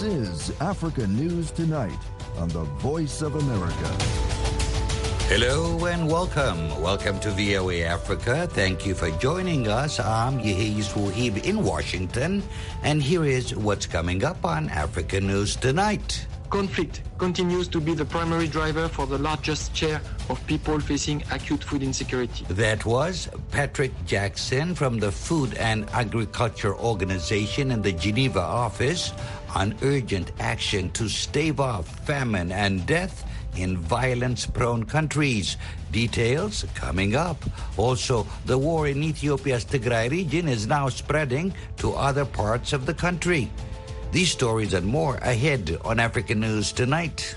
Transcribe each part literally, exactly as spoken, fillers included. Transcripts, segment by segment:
This is Africa News Tonight on the Voice of America. Hello and welcome. Welcome to V O A Africa. Thank you for joining us. I'm Yehiz Wahib in Washington, and here is what's coming up on Africa News Tonight. Conflict continues to be the primary driver for the largest share of people facing acute food insecurity. That was Patrick Jackson from the Food and Agriculture Organization in the Geneva office on urgent action to stave off famine and death in violence-prone countries. Details coming up. Also, the war in Ethiopia's Tigray region is now spreading to other parts of the country. These stories and more ahead on African News Tonight.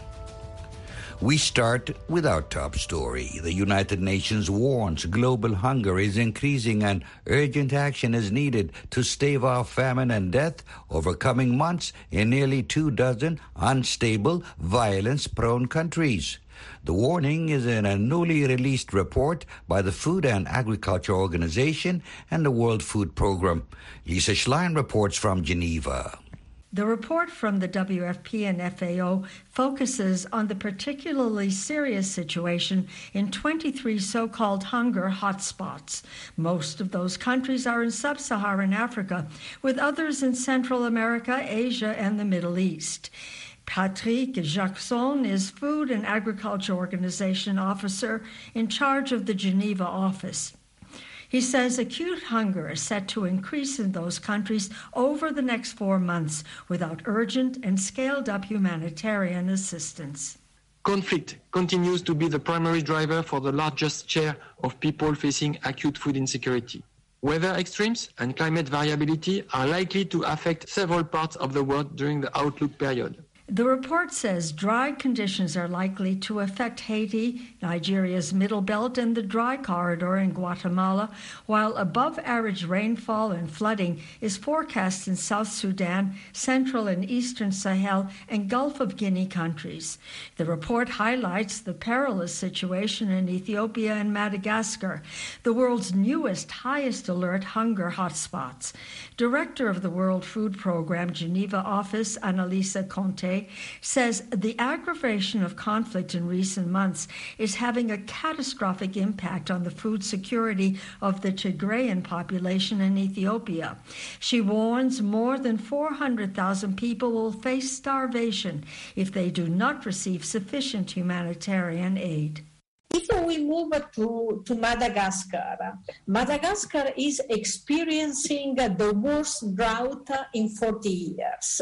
We start with our top story. The United Nations warns global hunger is increasing and urgent action is needed to stave off famine and death over coming months in nearly two dozen unstable, violence-prone countries. The warning is in a newly released report by the Food and Agriculture Organization and the World Food Programme. Lisa Schlein reports from Geneva. The report from the W F P and F A O focuses on the particularly serious situation in twenty-three so-called hunger hotspots. Most of those countries are in sub-Saharan Africa, with others in Central America, Asia, and the Middle East. Patrick Jackson is Food and Agriculture Organization officer in charge of the Geneva office. He says acute hunger is set to increase in those countries over the next four months without urgent and scaled-up humanitarian assistance. Conflict continues to be the primary driver for the largest share of people facing acute food insecurity. Weather extremes and climate variability are likely to affect several parts of the world during the outlook period. The report says dry conditions are likely to affect Haiti, Nigeria's Middle Belt, and the Dry Corridor in Guatemala, while above-average rainfall and flooding is forecast in South Sudan, Central and Eastern Sahel, and Gulf of Guinea countries. The report highlights the perilous situation in Ethiopia and Madagascar, the world's newest, highest alert hunger hotspots. Director of the World Food Programme Geneva office, Annalisa Conte, says the aggravation of conflict in recent months is having a catastrophic impact on the food security of the Tigrayan population in Ethiopia. She warns more than four hundred thousand people will face starvation if they do not receive sufficient humanitarian aid. If we move to, to Madagascar, Madagascar is experiencing the worst drought in forty years.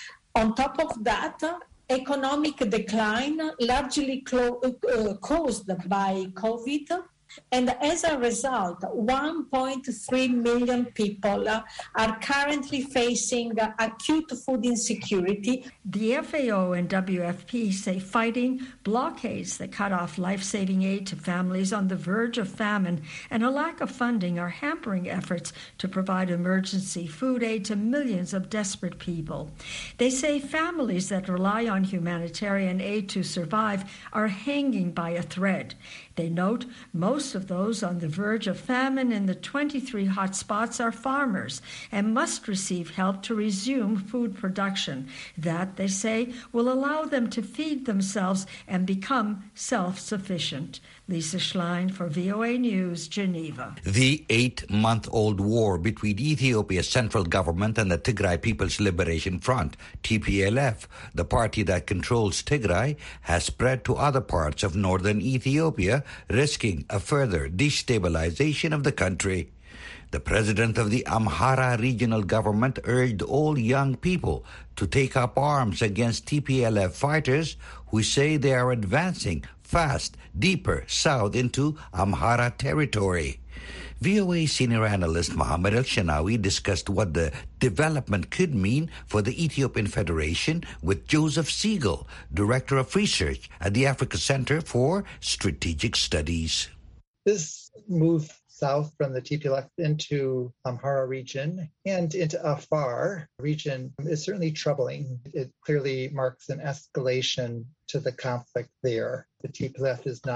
On top of that, economic decline largely clo- uh, caused by COVID, and as a result, one point three million people are currently facing acute food insecurity. The F A O and W F P say fighting, blockades that cut off life-saving aid to families on the verge of famine, and a lack of funding are hampering efforts to provide emergency food aid to millions of desperate people. They say families that rely on humanitarian aid to survive are hanging by a thread. They note most of those on the verge of famine in the twenty-three hotspots are farmers and must receive help to resume food production. That, they say, will allow them to feed themselves and become self-sufficient. Lisa Schlein for V O A News, Geneva. The eight-month-old war between Ethiopia's central government and the Tigray People's Liberation Front, T P L F, the party that controls Tigray, has spread to other parts of northern Ethiopia, risking a further destabilization of the country. The president of the Amhara regional government urged all young people to take up arms against T P L F fighters who say they are advancing fast, deeper south into Amhara territory. V O A senior analyst Mohammed El-Shanawi discussed what the development could mean for the Ethiopian Federation with Joseph Siegel, Director of Research at the Africa Center for Strategic Studies. This move south from the T P L F into Amhara region and into Afar region is certainly troubling. It clearly marks an escalation to the conflict there. The T P L F is not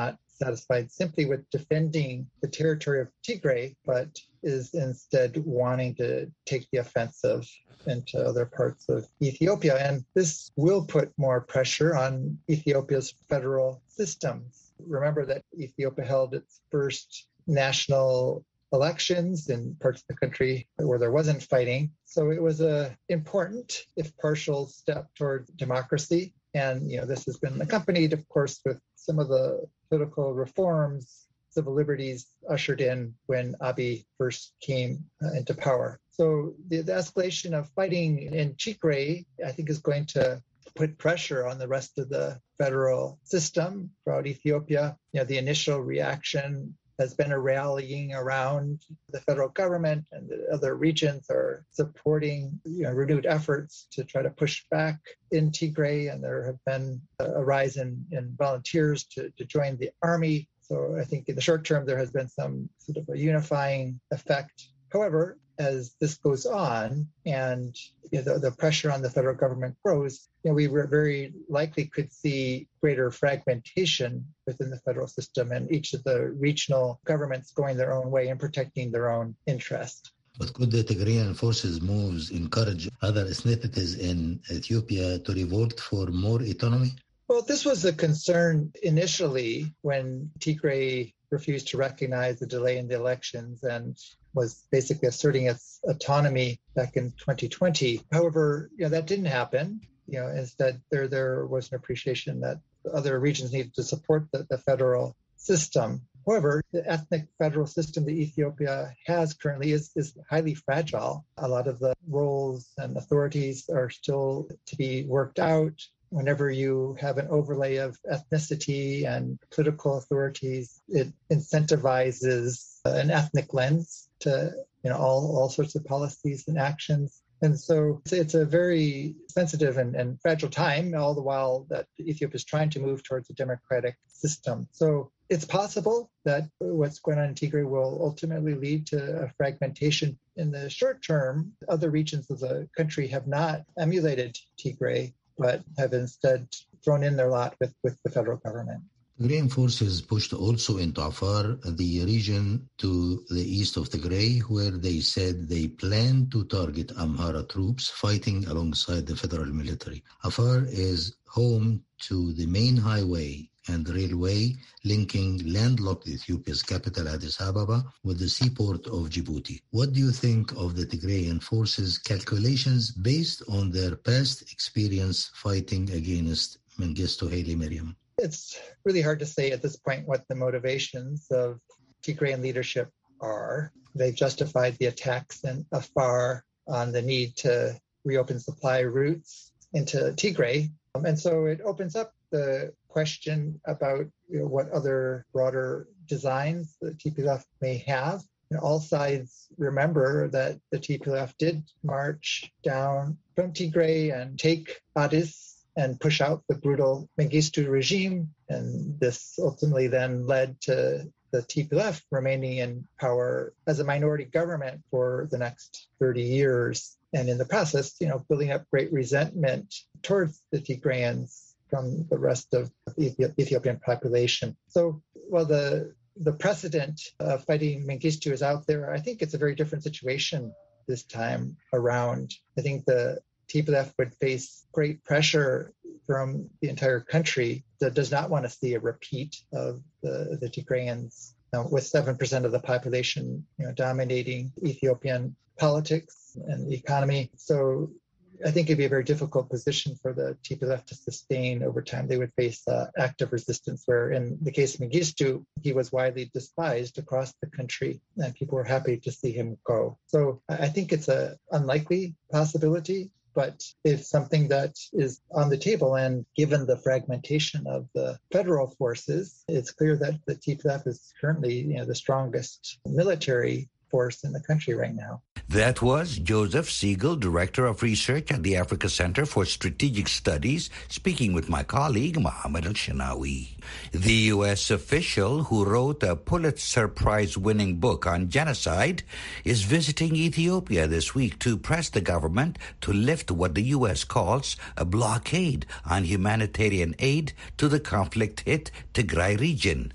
satisfied simply with defending the territory of Tigray, but is instead wanting to take the offensive into other parts of Ethiopia. And this will put more pressure on Ethiopia's federal systems. Remember that Ethiopia held its first national elections in parts of the country where there wasn't fighting. So it was a important, if partial, step toward democracy. And, you know, this has been accompanied, of course, with some of the political reforms, civil liberties ushered in when Abiy first came uh, into power. So the, the escalation of fighting in Tigray, I think, is going to put pressure on the rest of the federal system throughout Ethiopia. You know, the initial reaction has been a rallying around the federal government, and the other regions are supporting, you know, renewed efforts to try to push back in Tigray. And there have been a rise in, in volunteers to, to join the army. So I think in the short term, there has been some sort of a unifying effect. However, as this goes on and you know, the, the pressure on the federal government grows, you know, we very likely could see greater fragmentation within the federal system and each of the regional governments going their own way and protecting their own interest. But could the Tigrayan forces' moves encourage other ethnicities in Ethiopia to revolt for more autonomy? Well, this was a concern initially when Tigray refused to recognize the delay in the elections and was basically asserting its autonomy back in twenty twenty. However, you know, that didn't happen. You know, instead, there there was an appreciation that other regions needed to support the, the federal system. However, the ethnic federal system that Ethiopia has currently is, is highly fragile. A lot of the roles and authorities are still to be worked out. Whenever you have an overlay of ethnicity and political authorities, it incentivizes an ethnic lens to, you know, all, all sorts of policies and actions. And so it's a very sensitive and, and fragile time, all the while that Ethiopia is trying to move towards a democratic system. So it's possible that what's going on in Tigray will ultimately lead to a fragmentation. In the short term, other regions of the country have not emulated Tigray, but have instead thrown in their lot with, with the federal government. Tigrayan forces pushed also into Afar, the region to the east of Tigray, where they said they plan to target Amhara troops fighting alongside the federal military. Afar is home to the main highway and railway linking landlocked Ethiopia's capital Addis Ababa with the seaport of Djibouti. What do you think of the Tigrayan forces' calculations based on their past experience fighting against Mengistu Haile Mariam? It's really hard to say at this point what the motivations of Tigrayan leadership are. They've justified the attacks in Afar on the need to reopen supply routes into Tigray. Um, and so it opens up the question about, you know, what other broader designs the T P L F may have. And all sides remember that the T P L F did march down from Tigray and take Addis and push out the brutal Mengistu regime. And this ultimately then led to the T P L F remaining in power as a minority government for the next thirty years. And in the process, you know, building up great resentment towards the Tigrayans from the rest of the Ethiopian population. So while the the precedent of fighting Mengistu is out there, I think it's a very different situation this time around. I think the T P L F would face great pressure from the entire country that does not want to see a repeat of the, the Tigrayans, uh, with seven percent of the population, you know, dominating Ethiopian politics and the economy. So I think it'd be a very difficult position for the T P L F to sustain over time. They would face uh, active resistance, where in the case of Mengistu, he was widely despised across the country and people were happy to see him go. So I think it's an unlikely possibility, but it's something that is on the table. And given the fragmentation of the federal forces, it's clear that the T P L F is currently, you know, the strongest military force in the country right now. That was Joseph Siegel, Director of Research at the Africa Center for Strategic Studies, speaking with my colleague, Mohammed Al-Shinawi. The U S official who wrote a Pulitzer Prize-winning book on genocide is visiting Ethiopia this week to press the government to lift what the U S calls a blockade on humanitarian aid to the conflict-hit Tigray region.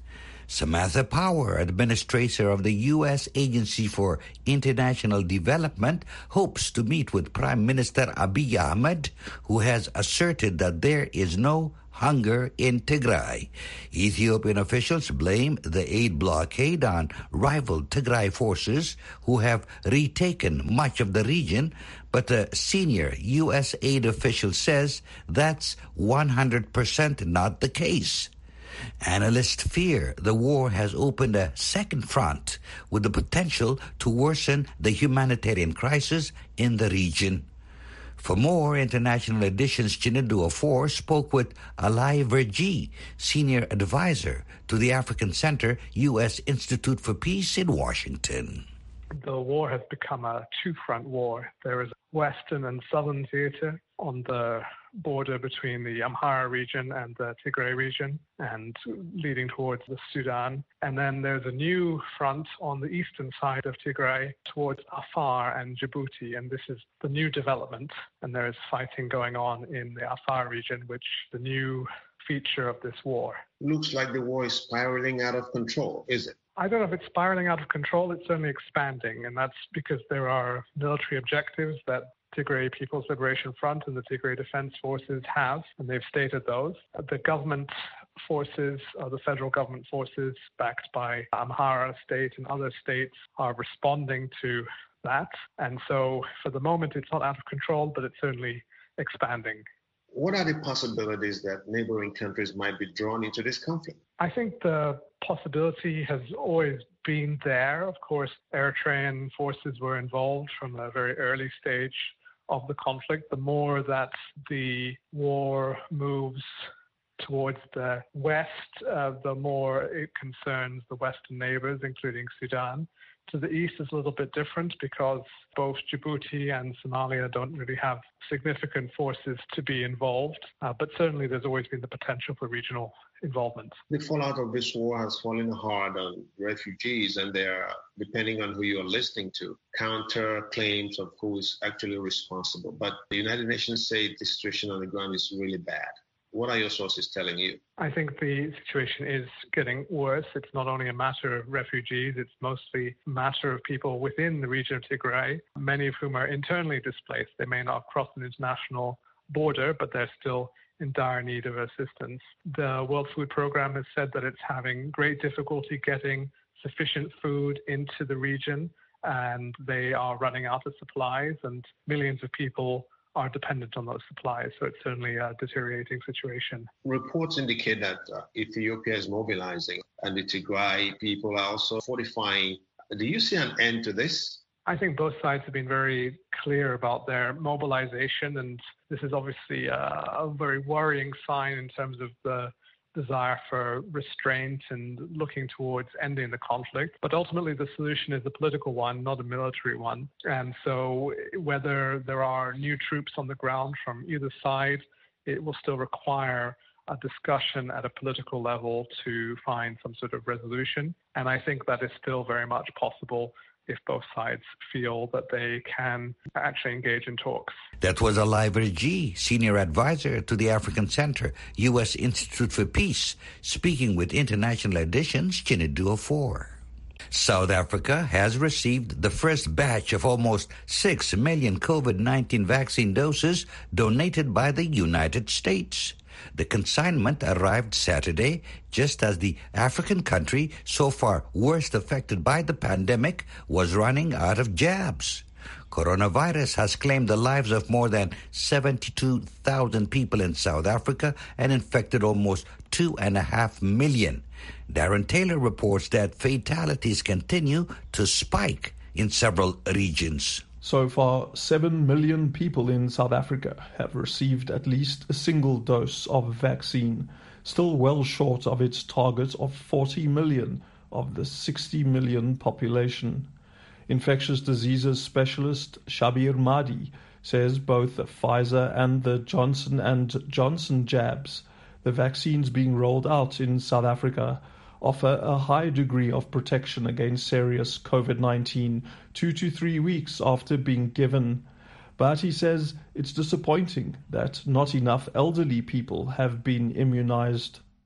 Samantha Power, administrator of the U S Agency for International Development, hopes to meet with Prime Minister Abiy Ahmed, who has asserted that there is no hunger in Tigray. Ethiopian officials blame the aid blockade on rival Tigray forces, who have retaken much of the region, but a senior U S aid official says that's one hundred percent not the case. Analysts fear the war has opened a second front with the potential to worsen the humanitarian crisis in the region. For more international editions, Chinedu Ofor spoke with Alai Verjee, senior advisor to the African Center, U S Institute for Peace in Washington. The war has become a two-front war. There is a western and southern theater on the border between the Amhara region and the Tigray region and leading towards the Sudan. And then there's a new front on the eastern side of Tigray towards Afar and Djibouti. And this is the new development. And there is fighting going on in the Afar region, which is the new feature of this war. Looks like the war is spiraling out of control, is it? I don't know if it's spiraling out of control. It's certainly expanding. And that's because there are military objectives that Tigray People's Liberation Front and the Tigray Defense Forces have, and they've stated those. The government forces, or the federal government forces, backed by Amhara state and other states, are responding to that. And so for the moment, it's not out of control, but it's certainly expanding. What are the possibilities that neighboring countries might be drawn into this conflict? I think the possibility has always been there. Of course, Eritrean forces were involved from a very early stage of the conflict. The more that the war moves towards the west, uh, the more it concerns the western neighbors, including Sudan. To the east is a little bit different because both Djibouti and Somalia don't really have significant forces to be involved, uh, but certainly there's always been the potential for regional involvement. The fallout of this war has fallen hard on refugees, and they're, depending on who you're listening to, counter claims of who is actually responsible. But the United Nations say the situation on the ground is really bad. What are your sources telling you? I think the situation is getting worse. It's not only a matter of refugees, it's mostly a matter of people within the region of Tigray, many of whom are internally displaced. They may not cross an international border, but they're still in dire need of assistance. The World Food Programme has said that it's having great difficulty getting sufficient food into the region, and they are running out of supplies, and millions of people are dependent on those supplies. So it's certainly a deteriorating situation. Reports indicate that uh, Ethiopia is mobilizing and the Tigray people are also fortifying. Do you see an end to this? I think both sides have been very clear about their mobilization, and this is obviously a, a very worrying sign in terms of the desire for restraint and looking towards ending the conflict. But ultimately, the solution is a political one, not a military one. And so whether there are new troops on the ground from either side, it will still require a discussion at a political level to find some sort of resolution. And I think that is still very much possible if both sides feel that they can actually engage in talks. That was Alai Verjee, senior advisor to the African Center, U S Institute for Peace, speaking with International Edition's Chinedu Ofor. South Africa has received the first batch of almost six million COVID nineteen vaccine doses donated by the United States. The consignment arrived Saturday, just as the African country so far worst affected by the pandemic was running out of jabs. Coronavirus has claimed the lives of more than seventy-two thousand people in South Africa and infected almost two and a half million. Darren Taylor reports that fatalities continue to spike in several regions. So far, seven million people in South Africa have received at least a single dose of vaccine, still well short of its target of forty million of the sixty million population. Infectious diseases specialist Shabir Mahdi says both the Pfizer and the Johnson and Johnson jabs, the vaccines being rolled out in South Africa, offer a high degree of protection against serious COVID nineteen two to three weeks after being given. But he says it's disappointing that not enough elderly people have been immunized.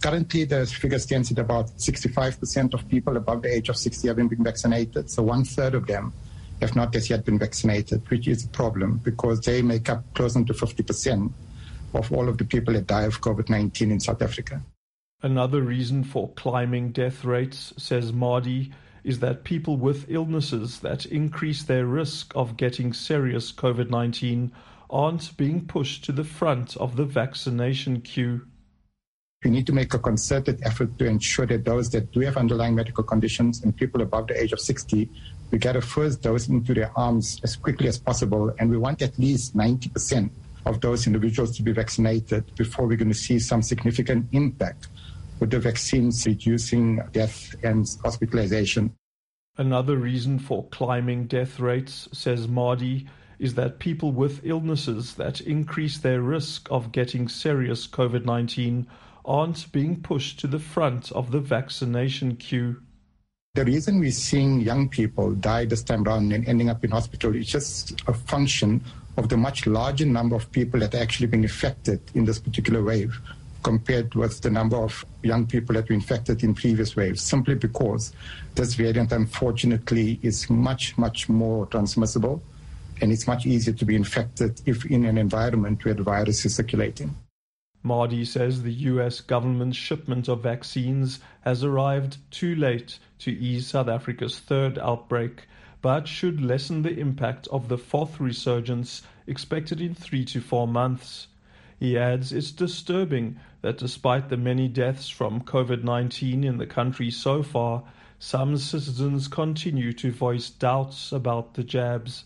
Currently, the figure stands at about sixty-five percent of people above the age of sixty having been vaccinated. So one third of them have not as yet been vaccinated, which is a problem because they make up close to fifty percent of all of the people that die of COVID nineteen in South Africa. Another reason for climbing death rates, says Mardi, is that people with illnesses that increase their risk of getting serious COVID nineteen aren't being pushed to the front of the vaccination queue. We need to make a concerted effort to ensure that those that do have underlying medical conditions and people above the age of sixty, we get a first dose into their arms as quickly as possible. And we want at least ninety percent of those individuals to be vaccinated before we're going to see some significant impact with the vaccines reducing death and hospitalization. Another reason for climbing death rates, says Mardi, is that people with illnesses that increase their risk of getting serious COVID nineteen aren't being pushed to the front of the vaccination queue. The reason we're seeing young people die this time around and ending up in hospital is just a function of the much larger number of people that are actually being affected in this particular wave compared with the number of young people that were infected in previous waves, simply because this variant, unfortunately, is much, much more transmissible, and it's much easier to be infected if in an environment where the virus is circulating. Mardi says the U S government's shipment of vaccines has arrived too late to ease South Africa's third outbreak, but should lessen the impact of the fourth resurgence expected in three to four months. He adds it's disturbing that despite the many deaths from COVID nineteen in the country so far, some citizens continue to voice doubts about the jabs.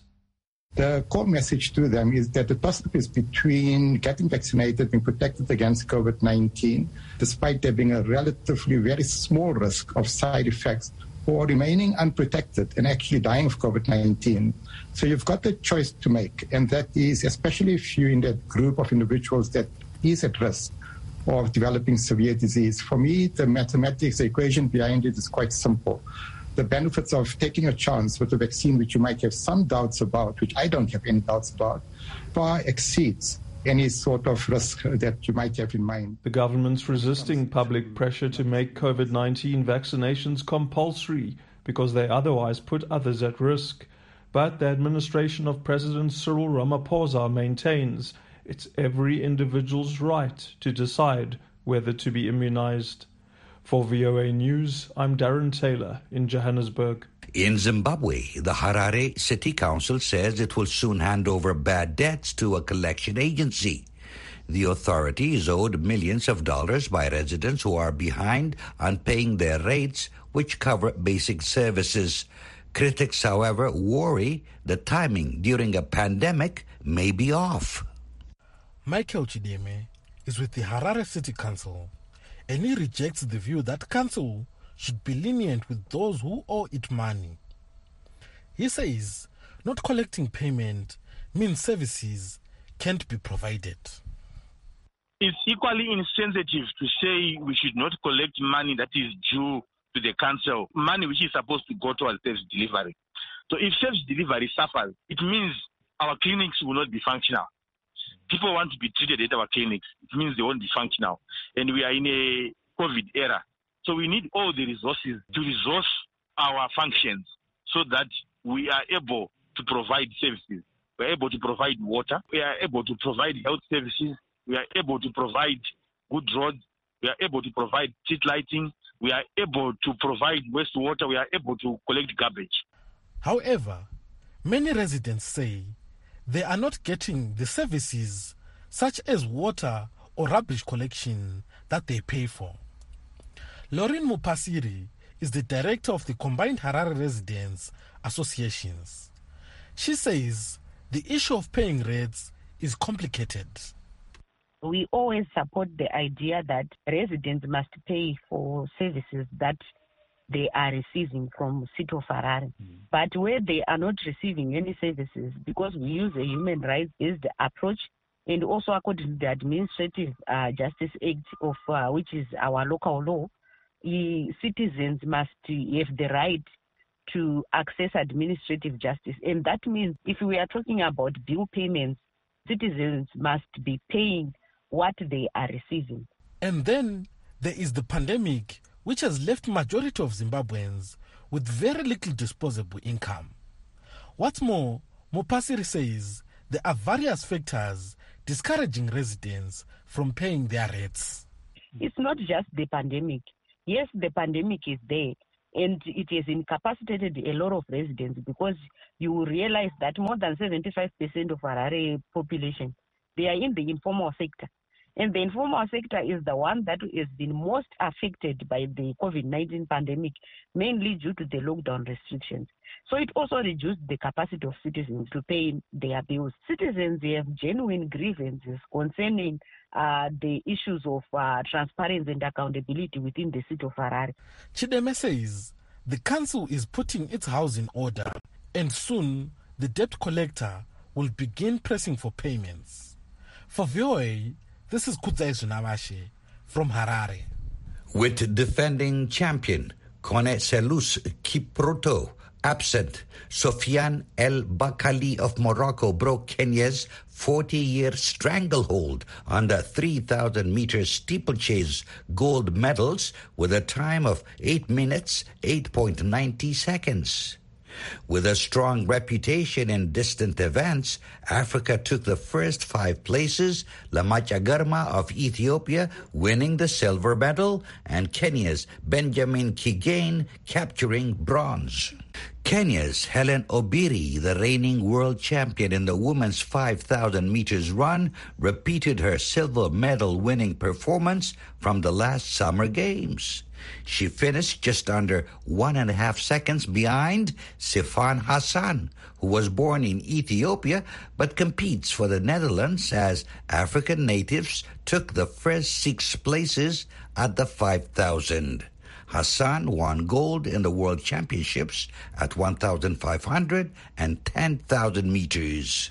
The core message to them is that the toss-up is between getting vaccinated and protected against COVID nineteen, despite there being a relatively very small risk of side effects, or remaining unprotected and actually dying of COVID nineteen. So you've got the choice to make, and that is, especially if you're in that group of individuals that is at risk of developing severe disease. For me, the mathematics, the equation behind it is quite simple. The benefits of taking a chance with a vaccine which you might have some doubts about, which I don't have any doubts about, far exceeds any sort of risk that you might have in mind. The government's resisting public pressure to make COVID nineteen vaccinations compulsory because they otherwise put others at risk. But the administration of President Cyril Ramaphosa maintains it's every individual's right to decide whether to be immunized. For V O A News, I'm Darren Taylor in Johannesburg. In Zimbabwe, the Harare City Council says it will soon hand over bad debts to a collection agency. The authority is owed millions of dollars by residents who are behind on paying their rates, which cover basic services. Critics, however, worry the timing during a pandemic may be off. Michael Chideme is with the Harare City Council, and he rejects the view that council should be lenient with those who owe it money. He says not collecting payment means services can't be provided. It's equally insensitive to say we should not collect money that is due to the council, money which is supposed to go towards service delivery. So if service delivery suffers, it means our clinics will not be functional. People want to be treated at our clinics. It means they won't be functional. And we are in a COVID era. So we need all the resources to resource our functions so that we are able to provide services. We are able to provide water. We are able to provide health services. We are able to provide good roads. We are able to provide street lighting. We are able to provide wastewater. We are able to collect garbage. However, many residents say they are not getting the services such as water or rubbish collection that they pay for. Lauren Mupasiri is the director of the Combined Harare Residents Associations. She says the issue of paying rates is complicated. We always support the idea that residents must pay for services that they are receiving from City of Harare. Mm. But where they are not receiving any services, because we use a human rights based approach, and also according to the Administrative uh, Justice Act of uh, which is our local law, the citizens must have the right to access administrative justice. And that means if we are talking about bill payments, citizens must be paying what they are receiving. And then There is the pandemic, which has left majority of Zimbabweans with very little disposable income. What's more, Mopasiri says there are various factors discouraging residents from paying their rates. It's not just the pandemic. Yes, the pandemic is there, and it has incapacitated a lot of residents, because you will realize that more than seventy-five percent of Harare population, they are in the informal sector. And the informal sector is the one that has been most affected by the COVID nineteen pandemic, mainly due to the lockdown restrictions. So it also reduced the capacity of citizens to pay their bills. Citizens have genuine grievances concerning uh, the issues of uh, transparency and accountability within the city of Harare. Chideme says the council is putting its house in order, and soon the debt collector will begin pressing for payments. For V O A, this is Kudzai Zunawashe from Harare. With defending champion Kone Selous Kipruto absent, Sofiane El Bakkali of Morocco broke Kenya's forty-year stranglehold on the three thousand meter steeplechase gold medals with a time of eight minutes, eight point nine zero seconds. With a strong reputation in distant events, Africa took the first five places, Lamacha Garma of Ethiopia winning the silver medal, and Kenya's Benjamin Kigane capturing bronze. Kenya's Helen Obiri, the reigning world champion in the women's five thousand meters run, repeated her silver medal winning performance from the last Summer Games. She finished just under one and a half seconds behind Sifan Hassan, who was born in Ethiopia but competes for the Netherlands, as African natives took the first six places at the five thousand. Hassan won gold in the World Championships at one thousand five hundred and ten thousand meters.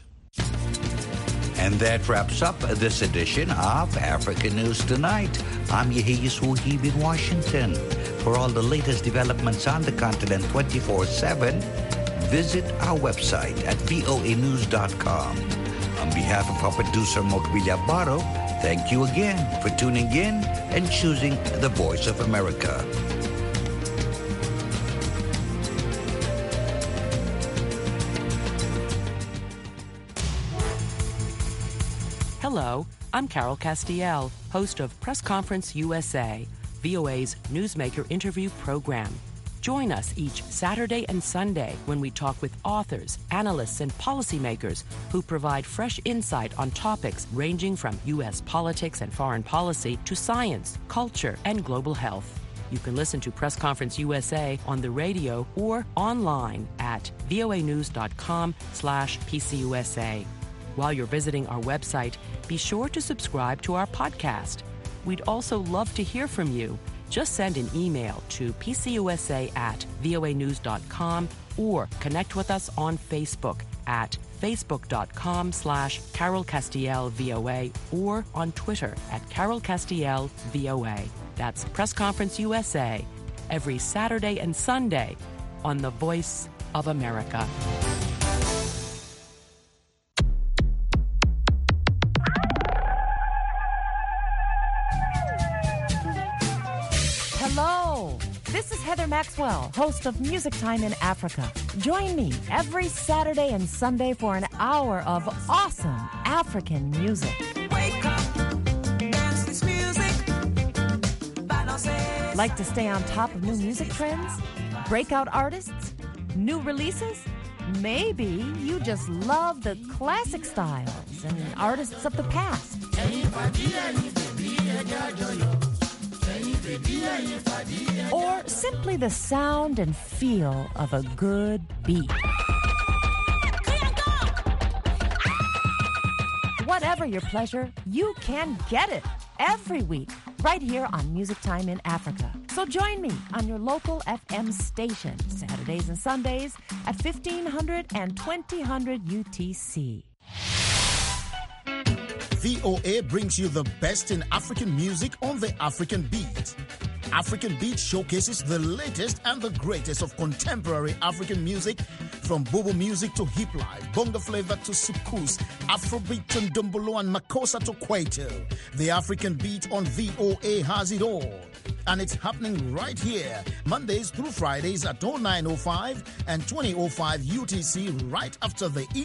And that wraps up this edition of African News Tonight. I'm Yehia Suhib in Washington. For all the latest developments on the continent twenty-four seven, visit our website at V O A news dot com. On behalf of our producer, Mokbilia Baro, thank you again for tuning in and choosing the Voice of America. Hello, I'm Carol Castiel, host of Press Conference U S A, V O A's newsmaker interview program. Join us each Saturday and Sunday when we talk with authors, analysts, and policymakers who provide fresh insight on topics ranging from U S politics and foreign policy to science, culture, and global health. You can listen to Press Conference U S A on the radio or online at voa news dot com slash P C U S A. While you're visiting our website, be sure to subscribe to our podcast. We'd also love to hear from you. Just send an email to p c u s a at voa news dot com or connect with us on Facebook at facebook dot com slash Carol Castiel V O A or on Twitter at Carol Castiel V O A. That's Press Conference U S A, every Saturday and Sunday on the Voice of America. Hello, this is Heather Maxwell, host of Music Time in Africa. Join me every Saturday and Sunday for an hour of awesome African music. Wake up, dance this music. Like to stay on top of new music trends? Breakout artists? New releases? Maybe you just love the classic styles and artists of the past. Or simply the sound and feel of a good beat. Whatever your pleasure, you can get it every week right here on Music Time in Africa. So join me on your local F M station Saturdays and Sundays at fifteen hundred and twenty hundred U T C. V O A brings you the best in African music on the African Beat. African Beat showcases the latest and the greatest of contemporary African music From Bobo music to hip life, bongo flavor to sukus, Afrobeat to Ndombolo and Makossa to Kwaito. The African Beat on V O A has it all. And it's happening right here, Mondays through Fridays at oh nine oh five and twenty oh five U T C, right after the